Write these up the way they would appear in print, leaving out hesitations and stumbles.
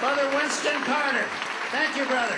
Brother Winston Carter. Thank you, brother.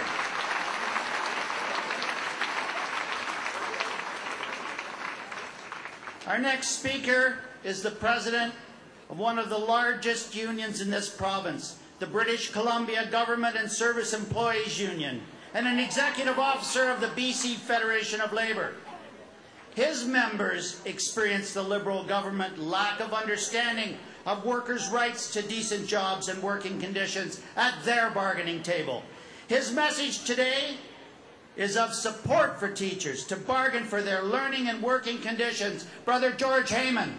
Our next speaker is the president of one of the largest unions in this province, the British Columbia Government and Service Employees Union, and an executive officer of the BC Federation of Labour. His members experience the Liberal government lack of understanding of workers' rights to decent jobs and working conditions at their bargaining table. His message today is of support for teachers to bargain for their learning and working conditions. Brother George Heyman.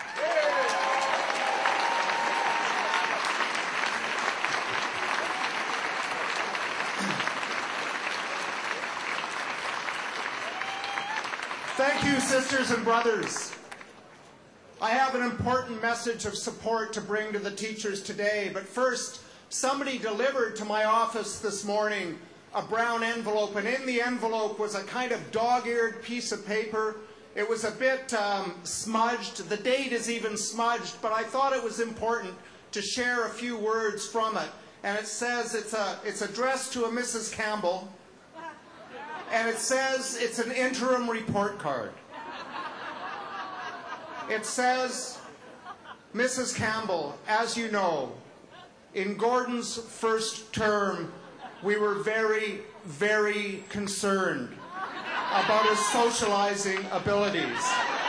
Thank you, sisters and brothers. I have an important message of support to bring to the teachers today, but first, somebody delivered to my office this morning a brown envelope, and in the envelope was a kind of dog-eared piece of paper. It was a bit smudged. The date is even smudged, but I thought it was important to share a few words from it. And it says it's addressed to a Mrs. Campbell, and it says it's an interim report card. It says, Mrs. Campbell, as you know, in Gordon's first term, we were very, very concerned about his socializing abilities.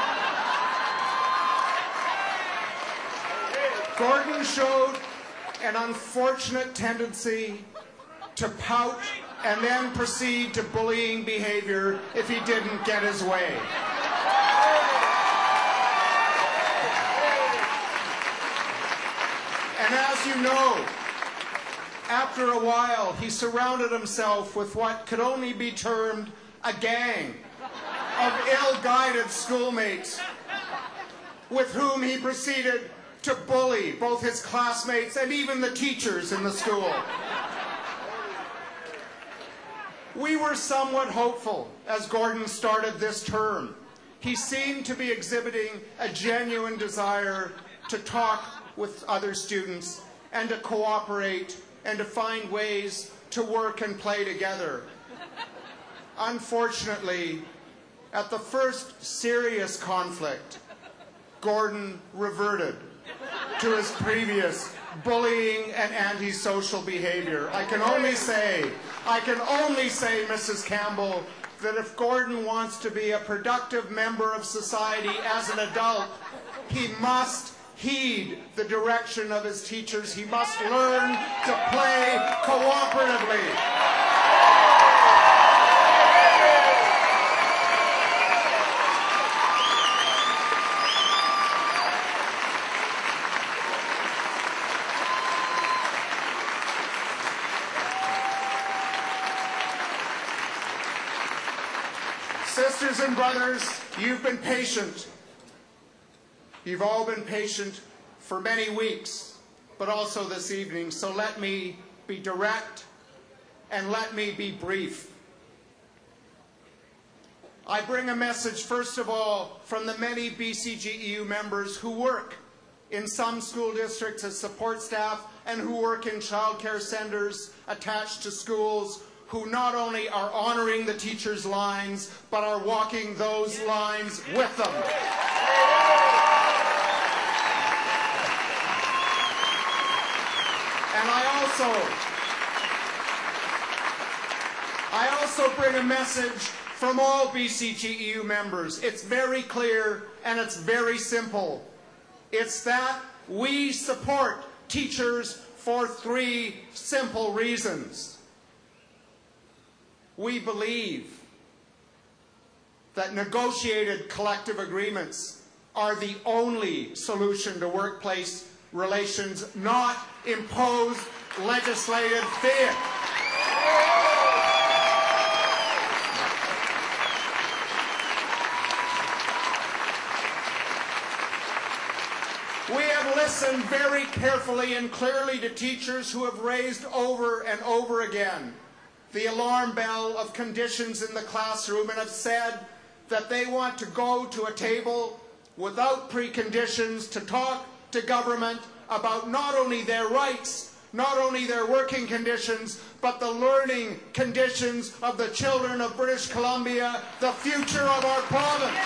Gordon showed an unfortunate tendency to pout and then proceed to bullying behavior if he didn't get his way. And as you know, after a while, he surrounded himself with what could only be termed a gang of ill-guided schoolmates with whom he proceeded to bully both his classmates and even the teachers in the school. We were somewhat hopeful as Gordon started this term. He seemed to be exhibiting a genuine desire to talk with other students and to cooperate and to find ways to work and play together. Unfortunately, at the first serious conflict, Gordon reverted to his previous bullying and antisocial behavior. I can only say, Mrs. Campbell, that if Gordon wants to be a productive member of society as an adult, he must heed the direction of his teachers. He must learn to play cooperatively. Sisters and brothers, you've been patient. You've all been patient for many weeks, but also this evening. So let me be direct and let me be brief. I bring a message, first of all, from the many BCGEU members who work in some school districts as support staff and who work in childcare centres attached to schools, who not only are honouring the teachers' lines, but are walking those lines with them. And I also bring a message from all BCGEU members. It's very clear and it's very simple. It's that we support teachers for three simple reasons. We believe that negotiated collective agreements are the only solution to workplace relations, not imposed legislative fear. We have listened very carefully and clearly to teachers who have raised over and over again the alarm bell of conditions in the classroom and have said that they want to go to a table without preconditions to talk to government about not only their rights, not only their working conditions, but the learning conditions of the children of British Columbia, the future of our province.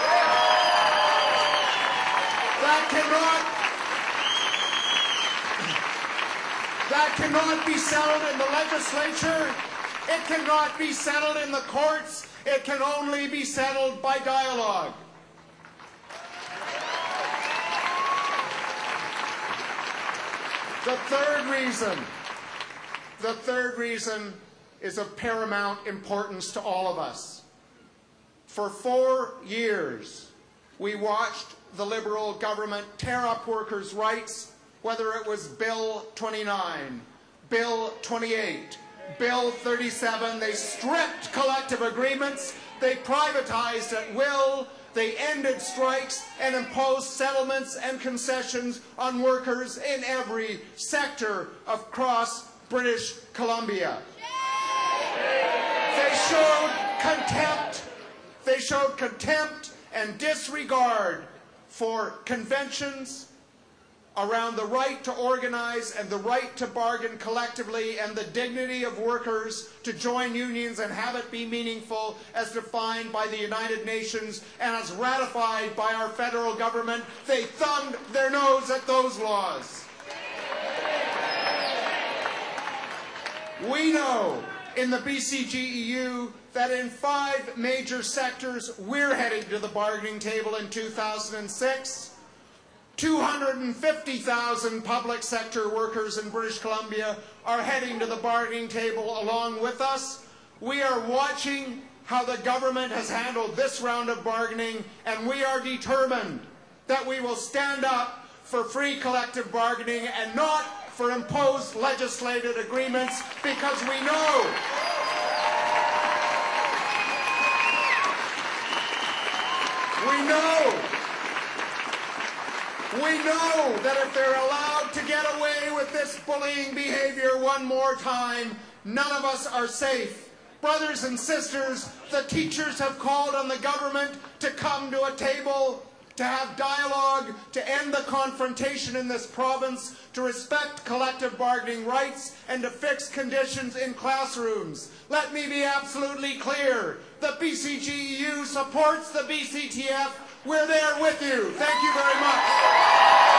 That cannot be settled in the legislature. It cannot be settled in the courts. It can only be settled by dialogue. The third reason is of paramount importance to all of us. For 4 years, we watched the Liberal government tear up workers' rights, whether it was Bill 29, Bill 28, Bill 37. They stripped collective agreements, they privatized at will, they ended strikes and imposed settlements and concessions on workers in every sector across British Columbia. They showed contempt. They showed contempt and disregard for conventions around the right to organize and the right to bargain collectively and the dignity of workers to join unions and have it be meaningful as defined by the United Nations and as ratified by our federal government. They thumbed their nose at those laws. We know in the BCGEU that in 5 major sectors we're heading to the bargaining table in 2006. 250,000 public sector workers in British Columbia are heading to the bargaining table along with us. We are watching how the government has handled this round of bargaining, and we are determined that we will stand up for free collective bargaining and not for imposed legislated agreements, because we know that if they're allowed to get away with this bullying behavior one more time, none of us are safe. Brothers and sisters, the teachers have called on the government to come to a table, to have dialogue, to end the confrontation in this province, to respect collective bargaining rights, and to fix conditions in classrooms. Let me be absolutely clear. The BCGEU supports the BCTF. We're there with you. Thank you very much.